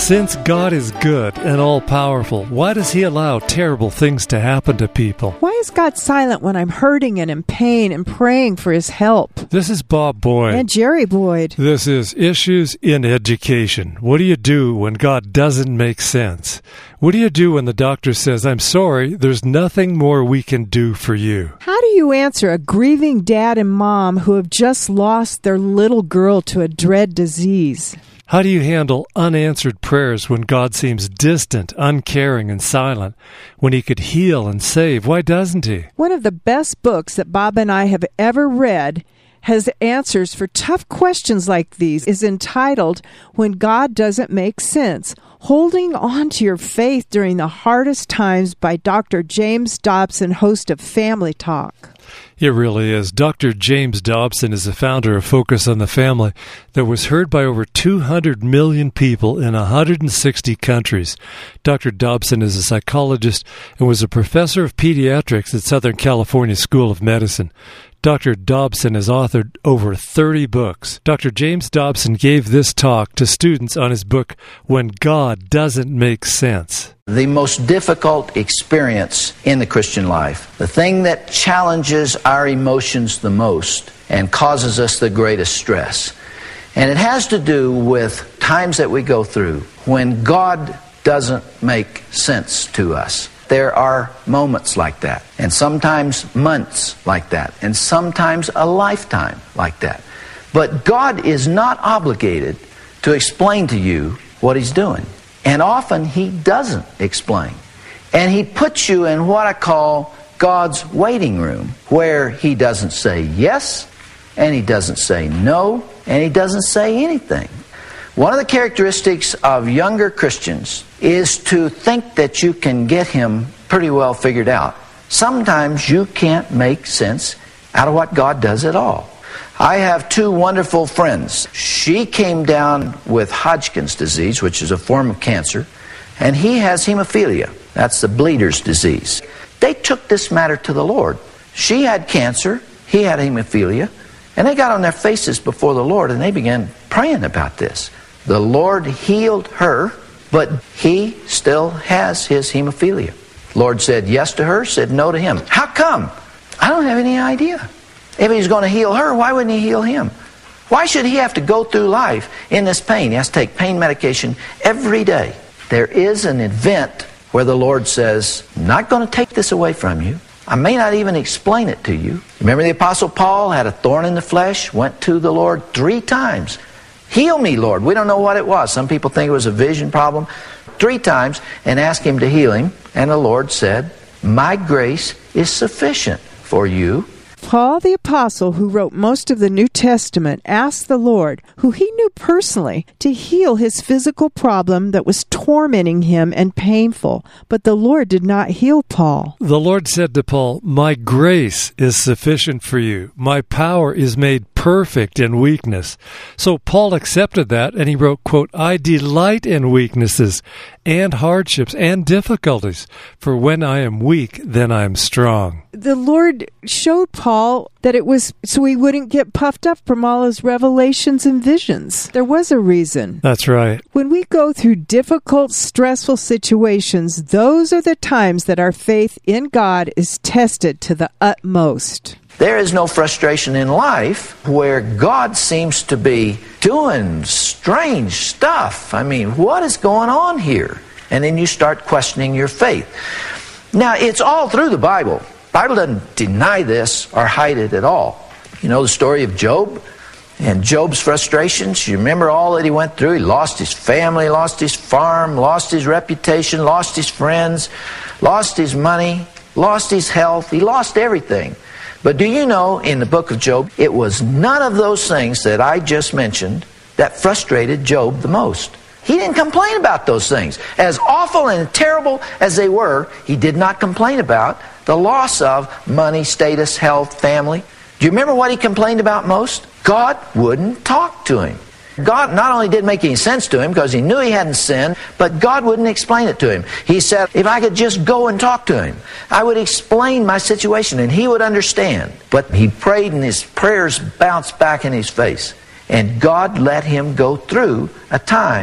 Since God is good and all-powerful, why does He allow terrible things to happen to people? Why is God silent when I'm hurting and in pain and praying for His help? This is Bob Boyd. And Jerry Boyd. This is Issues in Education. What do you do when God doesn't make sense? What do you do when the doctor says, "I'm sorry, there's nothing more we can do for you"? How do you answer a grieving dad and mom who have just lost their little girl to a dread disease? How do you handle unanswered prayers when God seems distant, uncaring, and silent? When He could heal and save, why doesn't He? One of the best books that Bob and I have ever read has answers for tough questions like these, is entitled When God Doesn't Make Sense, Holding On to Your Faith During the Hardest Times by Dr. James Dobson, host of Family Talk. It really is. Dr. James Dobson is the founder of Focus on the Family that was heard by over 200 million people in 160 countries. Dr. Dobson is a psychologist and was a professor of pediatrics at Southern California School of Medicine. Dr. Dobson has authored over 30 books. Dr. James Dobson gave this talk to students on his book, When God Doesn't Make Sense. The most difficult experience in the Christian life, the thing that challenges our emotions the most and causes us the greatest stress. And it has to do with times that we go through when God doesn't make sense to us. There are moments like that, and sometimes months like that, and sometimes a lifetime like that. But God is not obligated to explain to you what He's doing. And often He doesn't explain. And He puts you in what I call God's waiting room, where He doesn't say yes, and He doesn't say no, and He doesn't say anything. One of the characteristics of younger Christians is to think that you can get Him pretty well figured out. Sometimes you can't make sense out of what God does at all. I have two wonderful friends. She came down with Hodgkin's disease, which is a form of cancer, and he has hemophilia. That's the bleeder's disease. They took this matter to the Lord. She had cancer, he had hemophilia, and they got on their faces before the Lord and they began praying about this. The Lord healed her, but he still has his hemophilia. The Lord said yes to her, said no to him. How come? I don't have any idea. If He's going to heal her, why wouldn't He heal him? Why should he have to go through life in this pain? He has to take pain medication every day. There is an event where the Lord says, I'm not going to take this away from you. I may not even explain it to you. Remember the Apostle Paul had a thorn in the flesh, went to the Lord 3 times. Heal me, Lord. We don't know what it was. Some people think it was a vision problem. 3 times and asked Him to heal him. And the Lord said, my grace is sufficient for you. Paul the Apostle, who wrote most of the New Testament, asked the Lord, who he knew personally, to heal his physical problem that was tormenting him and painful. But the Lord did not heal Paul. The Lord said to Paul, my grace is sufficient for you. My power is made perfect in weakness. So Paul accepted that, and he wrote, quote, I delight in weaknesses and hardships and difficulties, for when I am weak, then I am strong. The Lord showed Paul that it was so he wouldn't get puffed up from all his revelations and visions. There was a reason. That's right. When we go through difficult, stressful situations, those are the times that our faith in God is tested to the utmost. There is no frustration in life where God seems to be doing strange stuff. I mean, what is going on here? And then you start questioning your faith. Now, it's all through the Bible. The Bible doesn't deny this or hide it at all. You know the story of Job and Job's frustrations? You remember all that he went through? He lost his family, lost his farm, lost his reputation, lost his friends, lost his money, lost his health. He lost everything. But do you know, in the book of Job, it was none of those things that I just mentioned that frustrated Job the most. He didn't complain about those things. As awful and terrible as they were, he did not complain about the loss of money, status, health, family. Do you remember what he complained about most? God wouldn't talk to him. God not only didn't make any sense to him because he knew he hadn't sinned, but God wouldn't explain it to him. He said, if I could just go and talk to him, I would explain my situation and he would understand. But he prayed and his prayers bounced back in his face. And God let him go through a time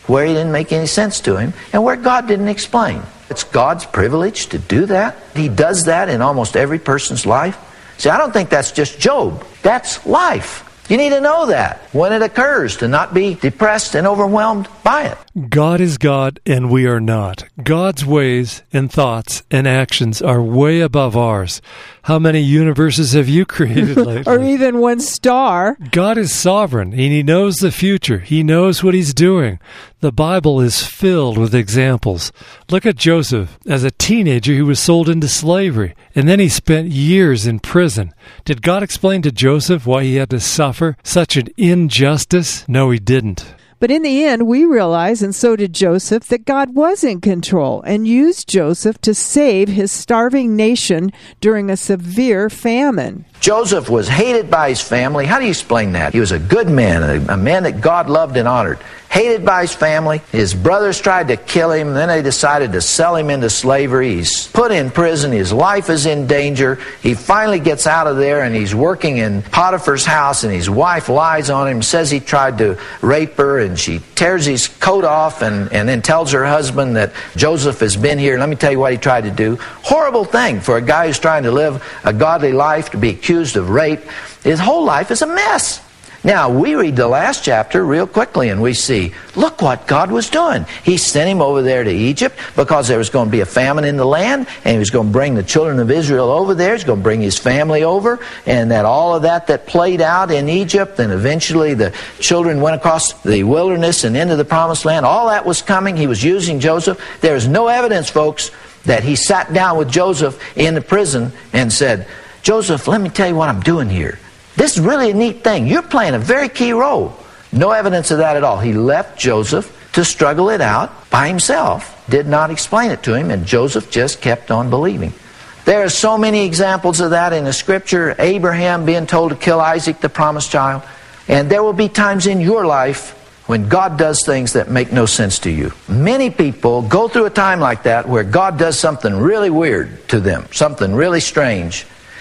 where he didn't make any sense to him and where God didn't explain. It's God's privilege to do that. He does that in almost every person's life. See, I don't think that's just Job. That's life. You need to know that when it occurs, to not be depressed and overwhelmed by it. God is God and we are not. God's ways and thoughts and actions are way above ours. How many universes have you created lately? Or even one star. God is sovereign and He knows the future. He knows what He's doing. The Bible is filled with examples. Look at Joseph. As a teenager, he was sold into slavery, and then he spent years in prison. Did God explain to Joseph why he had to suffer such an injustice? No, He didn't. But in the end, we realize, and so did Joseph, that God was in control and used Joseph to save his starving nation during a severe famine. Joseph was hated by his family. How do you explain that? He was a good man, a man that God loved and honored. Hated by his family. His brothers tried to kill him. Then they decided to sell him into slavery. He's put in prison. His life is in danger. He finally gets out of there and he's working in Potiphar's house, and his wife lies on him, says he tried to rape her, and she tears his coat off and then tells her husband that Joseph has been here. Let me tell you what he tried to do. Horrible thing for a guy who's trying to live a godly life to be accused of rape. His whole life is a mess. Now, we read the last chapter real quickly and we see, look what God was doing. He sent him over there to Egypt because there was going to be a famine in the land, and he was going to bring the children of Israel over there. He's going to bring his family over, and that all of that played out in Egypt, and eventually the children went across the wilderness and into the promised land. All that was coming. He was using Joseph. There is no evidence, folks, that he sat down with Joseph in the prison and said, Joseph, let me tell you what I'm doing here. This is really a neat thing. You're playing a very key role. No evidence of that at all. He left Joseph to struggle it out by himself. Did not explain it to him, and Joseph just kept on believing. There are so many examples of that in the Scripture. Abraham being told to kill Isaac, the promised child. And there will be times in your life when God does things that make no sense to you. Many people go through a time like that where God does something really weird to them, something really strange,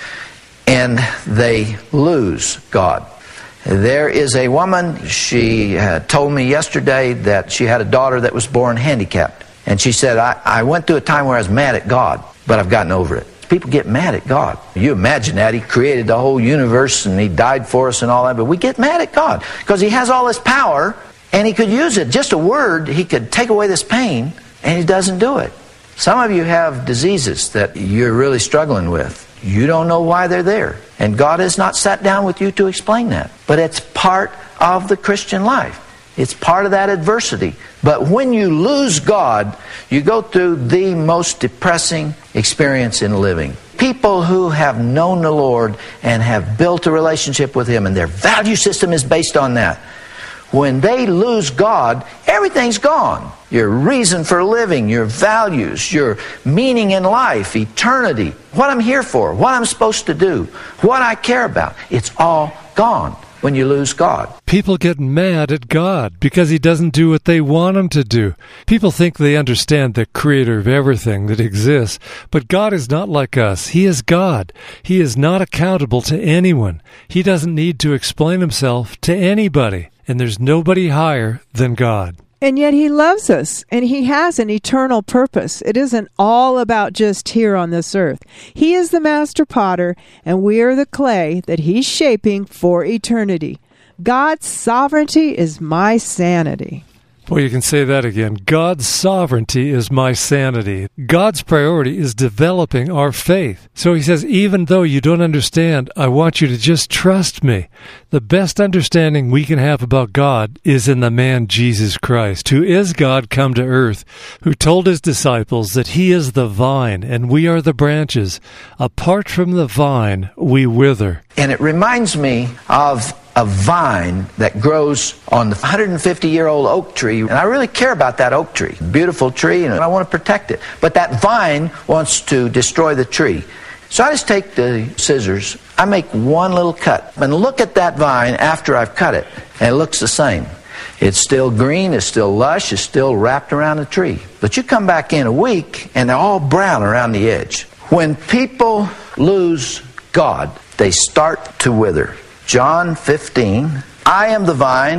and they lose God. There is a woman, she told me yesterday that she had a daughter that was born handicapped. And she said, I went through a time where I was mad at God, but I've gotten over it. People get mad at God. You imagine that. He created the whole universe and He died for us and all that, but we get mad at God because He has all this power and He could use it. Just a word, He could take away this pain, and He doesn't do it. Some of you have diseases that you're really struggling with. You don't know why they're there. And God has not sat down with you to explain that. But it's part of the Christian life. It's part of that adversity. But when you lose God, you go through the most depressing experience in living. People who have known the Lord and have built a relationship with Him, and their value system is based on that. When they lose God, everything's gone. Your reason for living, your values, your meaning in life, eternity, what I'm here for, what I'm supposed to do, what I care about, it's all gone when you lose God. People get mad at God because He doesn't do what they want Him to do. People think they understand the Creator of everything that exists, but God is not like us. He is God. He is not accountable to anyone. He doesn't need to explain Himself to anybody. And there's nobody higher than God. And yet He loves us, and He has an eternal purpose. It isn't all about just here on this earth. He is the master potter, and we are the clay that He's shaping for eternity. God's sovereignty is my sanity. Well, you can say that again. God's sovereignty is my sanity. God's priority is developing our faith. So He says, even though you don't understand, I want you to just trust me. The best understanding we can have about God is in the man Jesus Christ, who is God come to earth, who told His disciples that He is the vine and we are the branches. Apart from the vine, we wither. And it reminds me of a vine that grows on the 150-year-old oak tree. And I really care about that oak tree. Beautiful tree, and I want to protect it. But that vine wants to destroy the tree. So I just take the scissors, I make one little cut, and look at that vine after I've cut it. And it looks the same. It's still green, it's still lush, it's still wrapped around the tree. But you come back in a week, and they're all brown around the edge. When people lose God, they start to wither. John 15, I am the vine,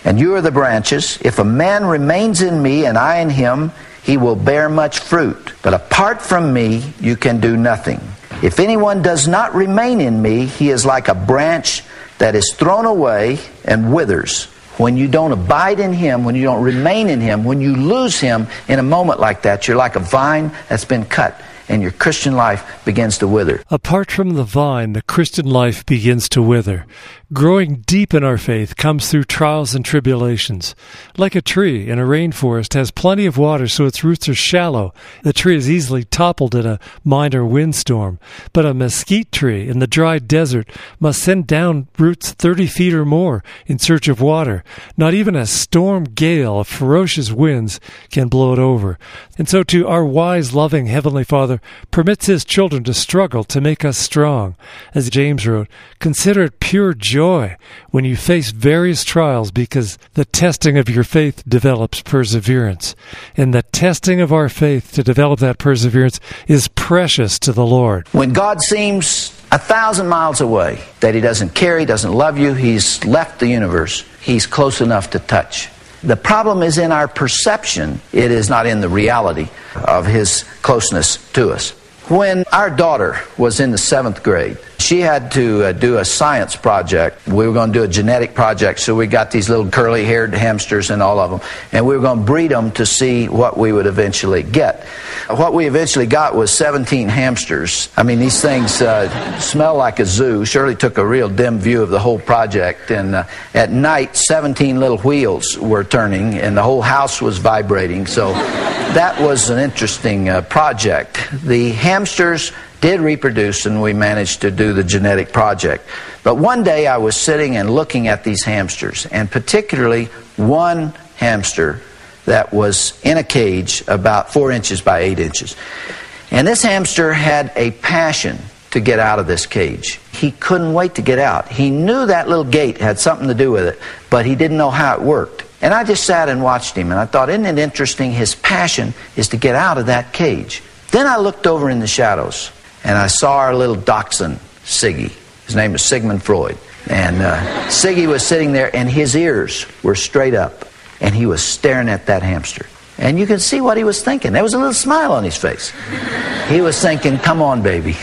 and you are the branches. If a man remains in me and I in him, he will bear much fruit. But apart from me, you can do nothing. If anyone does not remain in me, he is like a branch that is thrown away and withers. When you don't abide in him, when you don't remain in him, when you lose him in a moment like that, you're like a vine that's been cut, and your Christian life begins to wither. Apart from the vine, the Christian life begins to wither. Growing deep in our faith comes through trials and tribulations. Like a tree in a rainforest has plenty of water, so its roots are shallow. The tree is easily toppled in a minor windstorm. But a mesquite tree in the dry desert must send down roots 30 feet or more in search of water. Not even a storm gale of ferocious winds can blow it over. And so too, our wise, loving Heavenly Father permits His children to struggle to make us strong. As James wrote, "Consider it pure joy when you face various trials, because the testing of your faith develops perseverance." And the testing of our faith to develop that perseverance is precious to the Lord. When God seems 1,000 miles away, that He doesn't care, He doesn't love you, He's left the universe, He's close enough to touch. The problem is in our perception. It is not in the reality of His closeness to us. When our daughter was in the 7th grade, she had to do a science project. We were going to do a genetic project, so we got these little curly-haired hamsters and all of them, and we were going to breed them to see what we would eventually get. What we eventually got was 17 hamsters. I mean, these things smell like a zoo. Shirley took a real dim view of the whole project, and at night, 17 little wheels were turning, and the whole house was vibrating, so that was an interesting project. The hamsters did reproduce, and we managed to do the genetic project. But one day I was sitting and looking at these hamsters, and particularly one hamster that was in a cage about 4 inches by 8 inches. And this hamster had a passion to get out of this cage. He couldn't wait to get out. He knew that little gate had something to do with it, but he didn't know how it worked. And I just sat and watched him, and I thought, isn't it interesting? His passion is to get out of that cage. Then I looked over in the shadows, and I saw our little dachshund, Siggy. His name is Sigmund Freud. And Siggy was sitting there, and his ears were straight up, and he was staring at that hamster. And you can see what he was thinking. There was a little smile on his face. He was thinking, come on, baby.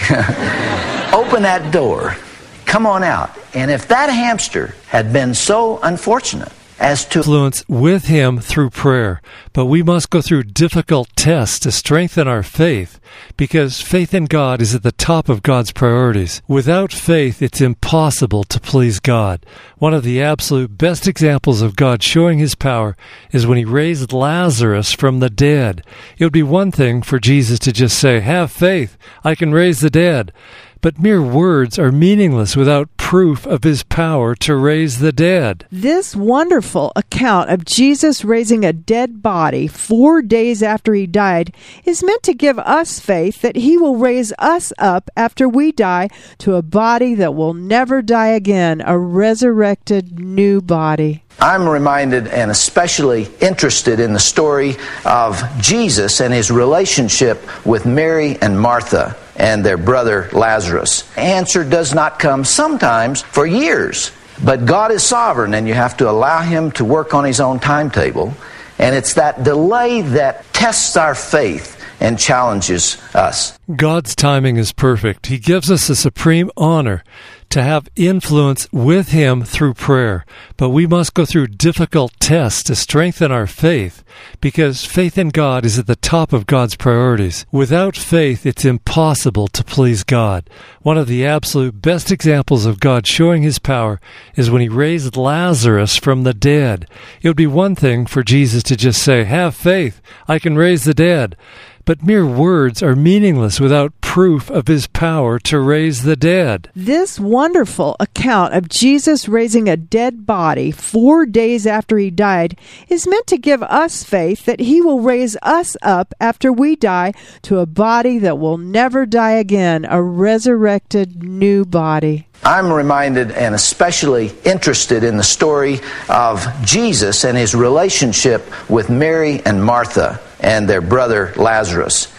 Open that door. Come on out. And if that hamster had been so unfortunate as to influence with Him through prayer, but we must go through difficult tests to strengthen our faith, because faith in God is at the top of God's priorities. Without faith, it's impossible to please God. One of the absolute best examples of God showing His power is when He raised Lazarus from the dead. It would be one thing for Jesus to just say, "Have faith, I can raise the dead." But mere words are meaningless without proof of His power to raise the dead. This wonderful account of Jesus raising a dead body 4 days after He died is meant to give us faith that He will raise us up after we die to a body that will never die again, a resurrected new body. I'm reminded and especially interested in the story of Jesus and His relationship with Mary and Martha and their brother Lazarus. Answer does not come sometimes for years, but God is sovereign, and you have to allow Him to work on His own timetable, and it's that delay that tests our faith and challenges us. God's timing is perfect. He gives us a supreme honor to have influence with Him through prayer. But we must go through difficult tests to strengthen our faith, because faith in God is at the top of God's priorities. Without faith, it's impossible to please God. One of the absolute best examples of God showing His power is when He raised Lazarus from the dead. It would be one thing for Jesus to just say, "Have faith, I can raise the dead." But mere words are meaningless without proof of His power to raise the dead. This wonderful account of Jesus raising a dead body 4 days after He died is meant to give us faith that He will raise us up after we die to a body that will never die again, a resurrected new body. I'm reminded and especially interested in the story of Jesus and His relationship with Mary and Martha and their brother Lazarus.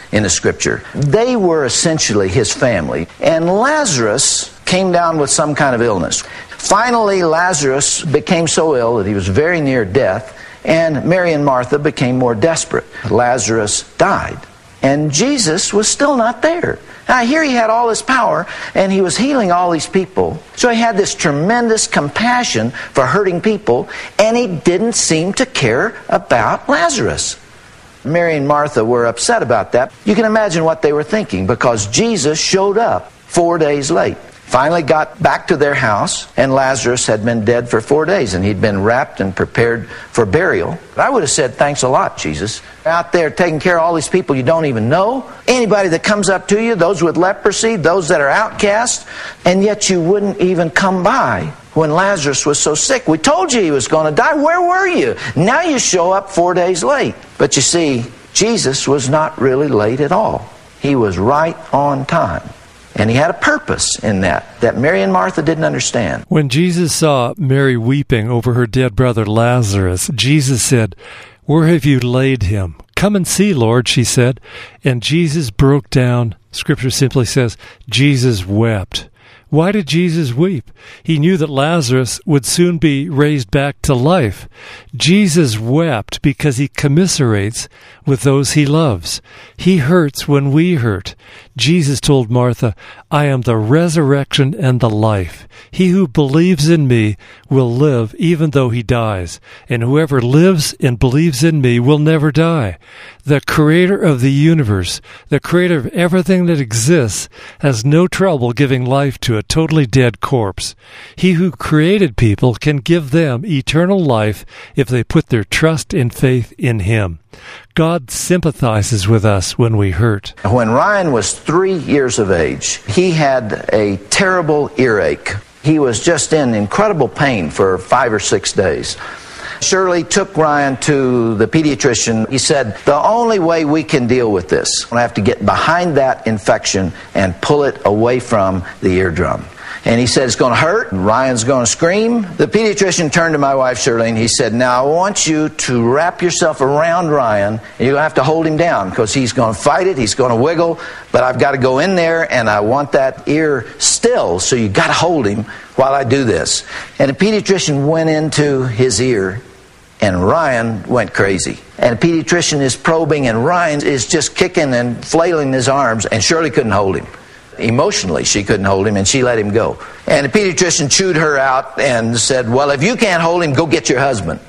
in the Scripture. They were essentially his family. And Lazarus came down with some kind of illness. Finally, Lazarus became so ill that he was very near death, and Mary and Martha became more desperate. Lazarus died, and Jesus was still not there. Now, here he had all this power, and he was healing all these people. So he had this tremendous compassion for hurting people, and he didn't seem to care about Lazarus. Mary and Martha were upset about that. You can imagine what they were thinking, because Jesus showed up 4 days late. Finally got back to their house, and Lazarus had been dead for 4 days, and he'd been wrapped and prepared for burial. I would have said, thanks a lot, Jesus. Out there taking care of all these people you don't even know, anybody that comes up to you, those with leprosy, those that are outcast, and yet you wouldn't even come by when Lazarus was so sick. We told you he was going to die. Where were you? Now you show up 4 days late. But you see, Jesus was not really late at all. He was right on time. And he had a purpose in that Mary and Martha didn't understand. When Jesus saw Mary weeping over her dead brother Lazarus, Jesus said, "Where have you laid him?" "Come and see, Lord," she said. And Jesus broke down. Scripture simply says, Jesus wept. Why did Jesus weep? He knew that Lazarus would soon be raised back to life. Jesus wept because he commiserates with those he loves. He hurts when we hurt. Jesus told Martha, "I am the resurrection and the life. He who believes in me will live even though he dies. And whoever lives and believes in me will never die." The creator of the universe, the creator of everything that exists, has no trouble giving life to a totally dead corpse. He who created people can give them eternal life if they put their trust and faith in him. God sympathizes with us when we hurt. When Ryan was 3 years of age, he had a terrible earache. He was just in incredible pain for 5 or 6 days. Shirley took Ryan to the pediatrician. He said, the only way we can deal with this, I have to get behind that infection and pull it away from the eardrum. And he said, it's going to hurt, and Ryan's going to scream. The pediatrician turned to my wife, Shirley, and he said, now I want you to wrap yourself around Ryan, and you're going to have to hold him down, because he's going to fight it, he's going to wiggle, but I've got to go in there, and I want that ear still, so you've got to hold him while I do this. And the pediatrician went into his ear, and Ryan went crazy. And the pediatrician is probing, and Ryan is just kicking and flailing his arms, and Shirley couldn't hold him. Emotionally, she couldn't hold him, and she let him go. And the pediatrician chewed her out and said, well, if you can't hold him, go get your husband.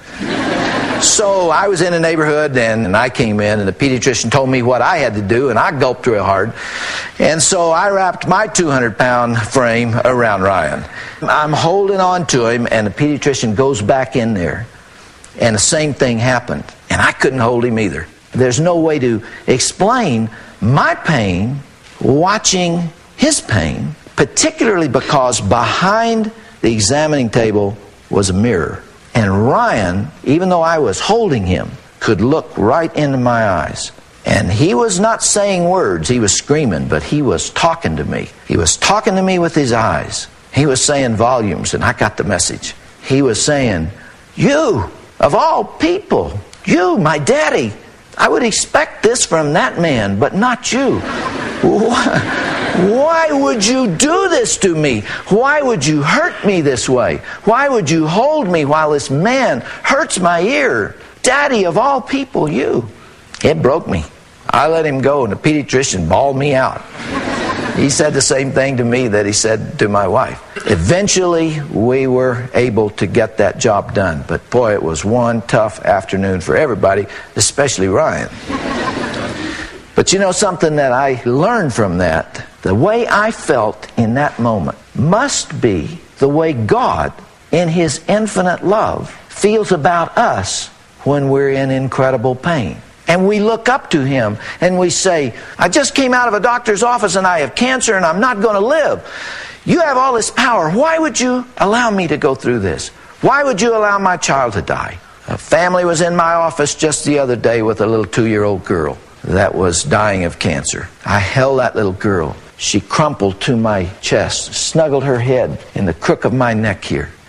So I was in the neighborhood, and I came in, and the pediatrician told me what I had to do, and I gulped real hard. And so I wrapped my 200-pound frame around Ryan. I'm holding on to him, and the pediatrician goes back in there. And the same thing happened. And I couldn't hold him either. There's no way to explain my pain watching his pain, particularly because behind the examining table was a mirror. And Ryan, even though I was holding him, could look right into my eyes. And he was not saying words, he was screaming, but he was talking to me. He was talking to me with his eyes. He was saying volumes, and I got the message. He was saying, you, of all people, you, my daddy, I would expect this from that man, but not you. Why would you do this to me? Why would you hurt me this way? Why would you hold me while this man hurts my ear? Daddy, of all people, you. It broke me. I let him go, and the pediatrician bawled me out. He said the same thing to me that he said to my wife. Eventually, we were able to get that job done. But boy, it was one tough afternoon for everybody, especially Ryan. But you know something that I learned from that? The way I felt in that moment must be the way God, in His infinite love, feels about us when we're in incredible pain. And we look up to Him and we say, I just came out of a doctor's office and I have cancer and I'm not going to live. You have all this power. Why would you allow me to go through this? Why would you allow my child to die? A family was in my office just the other day with a little 2-year-old girl that was dying of cancer. I held that little girl. She crumpled to my chest, snuggled her head in the crook of my neck here.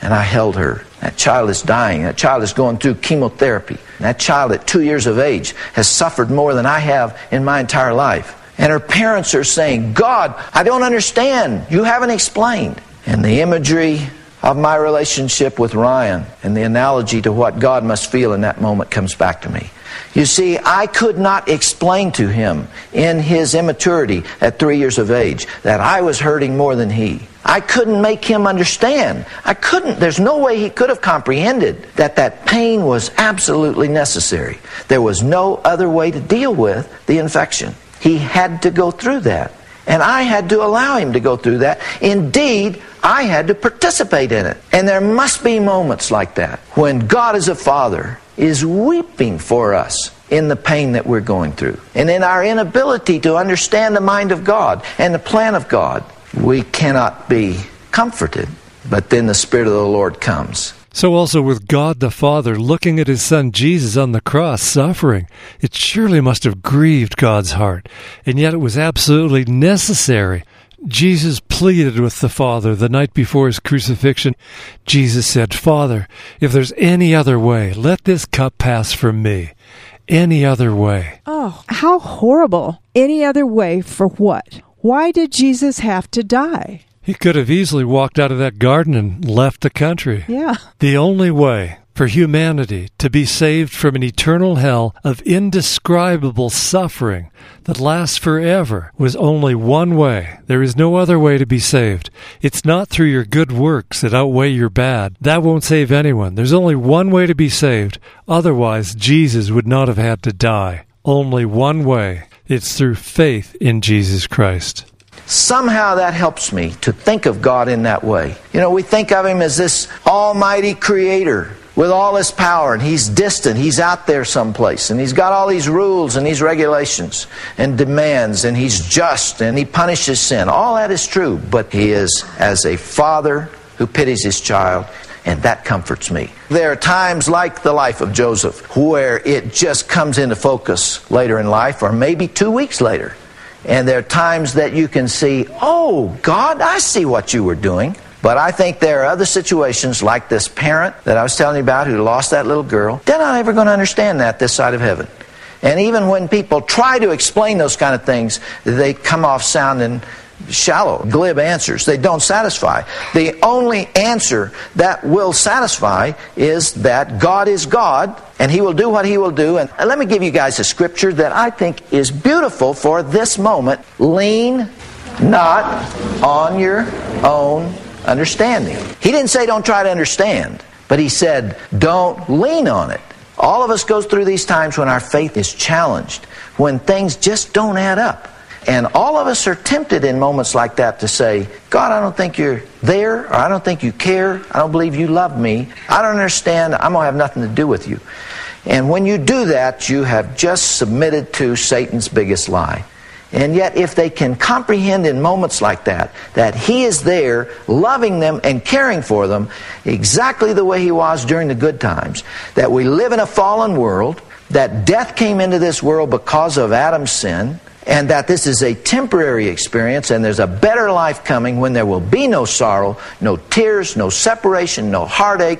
and I held her. That child is dying. That child is going through chemotherapy. That child at 2 years of age has suffered more than I have in my entire life. And her parents are saying, God, I don't understand. You haven't explained. And the imagery of my relationship with Ryan and the analogy to what God must feel in that moment comes back to me. You see, I could not explain to him in his immaturity at 3 years of age that I was hurting more than he. I couldn't make him understand. There's no way he could have comprehended that that pain was absolutely necessary. There was no other way to deal with the infection. He had to go through that. And I had to allow him to go through that. Indeed, I had to participate in it. And there must be moments like that when God as a Father is weeping for us in the pain that we're going through. And in our inability to understand the mind of God and the plan of God, we cannot be comforted. But then the Spirit of the Lord comes. So also with God the Father looking at His Son Jesus on the cross suffering, it surely must have grieved God's heart. And yet it was absolutely necessary. Jesus pleaded with the Father the night before His crucifixion. Jesus said, Father, if there's any other way, let this cup pass from me. Any other way. Oh, how horrible. Any other way for what? Why did Jesus have to die? He could have easily walked out of that garden and left the country. Yeah. The only way for humanity to be saved from an eternal hell of indescribable suffering that lasts forever was only one way. There is no other way to be saved. It's not through your good works that outweigh your bad. That won't save anyone. There's only one way to be saved. Otherwise, Jesus would not have had to die. Only one way. It's through faith in Jesus Christ. Somehow that helps me to think of God in that way. You know, we think of Him as this almighty creator with all His power, and He's distant, He's out there someplace, and He's got all these rules and these regulations and demands, and He's just, and He punishes sin. All that is true, but He is as a father who pities His child, and that comforts me. There are times like the life of Joseph where it just comes into focus later in life, or maybe 2 weeks later. And there are times that you can see, oh, God, I see what you were doing. But I think there are other situations like this parent that I was telling you about who lost that little girl. They're not ever going to understand that this side of heaven. And even when people try to explain those kind of things, they come off sounding shallow, glib answers. They don't satisfy. The only answer that will satisfy is that God is God, and He will do what He will do. And let me give you guys a scripture that I think is beautiful for this moment. Lean not on your own understanding. He didn't say don't try to understand, but He said don't lean on it. All of us go through these times when our faith is challenged, when things just don't add up. And all of us are tempted in moments like that to say, God, I don't think you're there, or I don't think you care, I don't believe you love me, I don't understand, I'm going to have nothing to do with you. And when you do that, you have just submitted to Satan's biggest lie. And yet, if they can comprehend in moments like that He is there, loving them and caring for them, exactly the way He was during the good times, that we live in a fallen world, that death came into this world because of Adam's sin, and that this is a temporary experience, and there's a better life coming when there will be no sorrow, no tears, no separation, no heartache,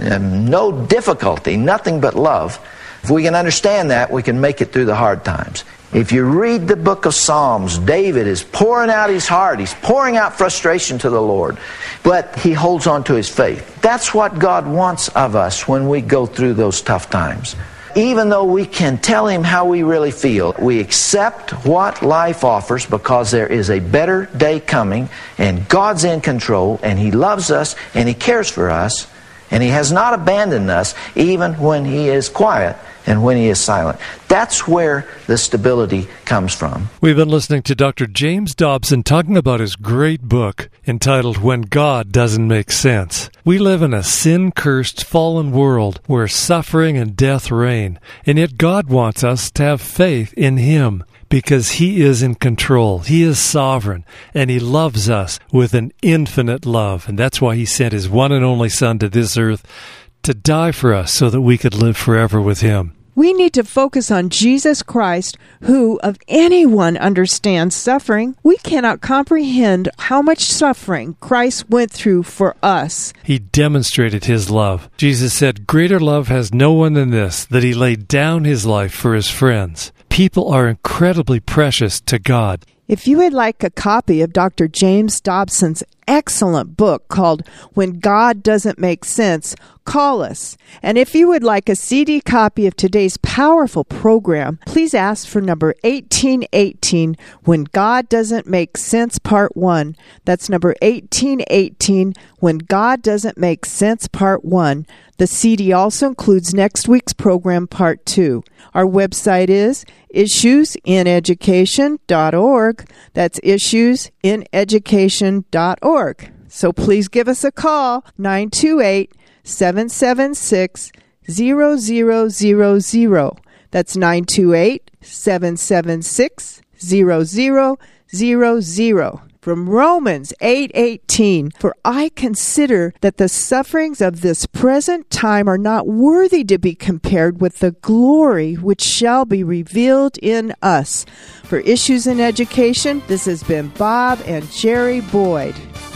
no difficulty, nothing but love. If we can understand that, we can make it through the hard times. If you read the book of Psalms, David is pouring out his heart. He's pouring out frustration to the Lord. But he holds on to his faith. That's what God wants of us when we go through those tough times. Even though we can tell Him how we really feel, we accept what life offers because there is a better day coming, and God's in control, and He loves us, and He cares for us, and He has not abandoned us even when He is quiet and when He is silent. That's where the stability comes from. We've been listening to Dr. James Dobson talking about his great book entitled When God Doesn't Make Sense. We live in a sin-cursed, fallen world where suffering and death reign, and yet God wants us to have faith in Him because He is in control. He is sovereign, and He loves us with an infinite love, and that's why He sent His one and only Son to this earth to die for us so that we could live forever with Him. We need to focus on Jesus Christ, who, of anyone understands suffering. We cannot comprehend how much suffering Christ went through for us. He demonstrated his love. Jesus said, "Greater love has no one than this, that he laid down his life for his friends." People are incredibly precious to God. If you would like a copy of Dr. James Dobson's excellent book called When God Doesn't Make Sense, call us. And if you would like a CD copy of today's powerful program, please ask for number 1818, When God Doesn't Make Sense, Part 1. That's number 1818, When God Doesn't Make Sense, Part 1. The CD also includes next week's program, Part 2. Our website is issueseducation.org. That's issueseducation.org. So please give us a call, 928-776-0000. That's 928-776-0000. From Romans 8:18, "For I consider that the sufferings of this present time are not worthy to be compared with the glory which shall be revealed in us." For Issues in Education, this has been Bob and Jerry Boyd.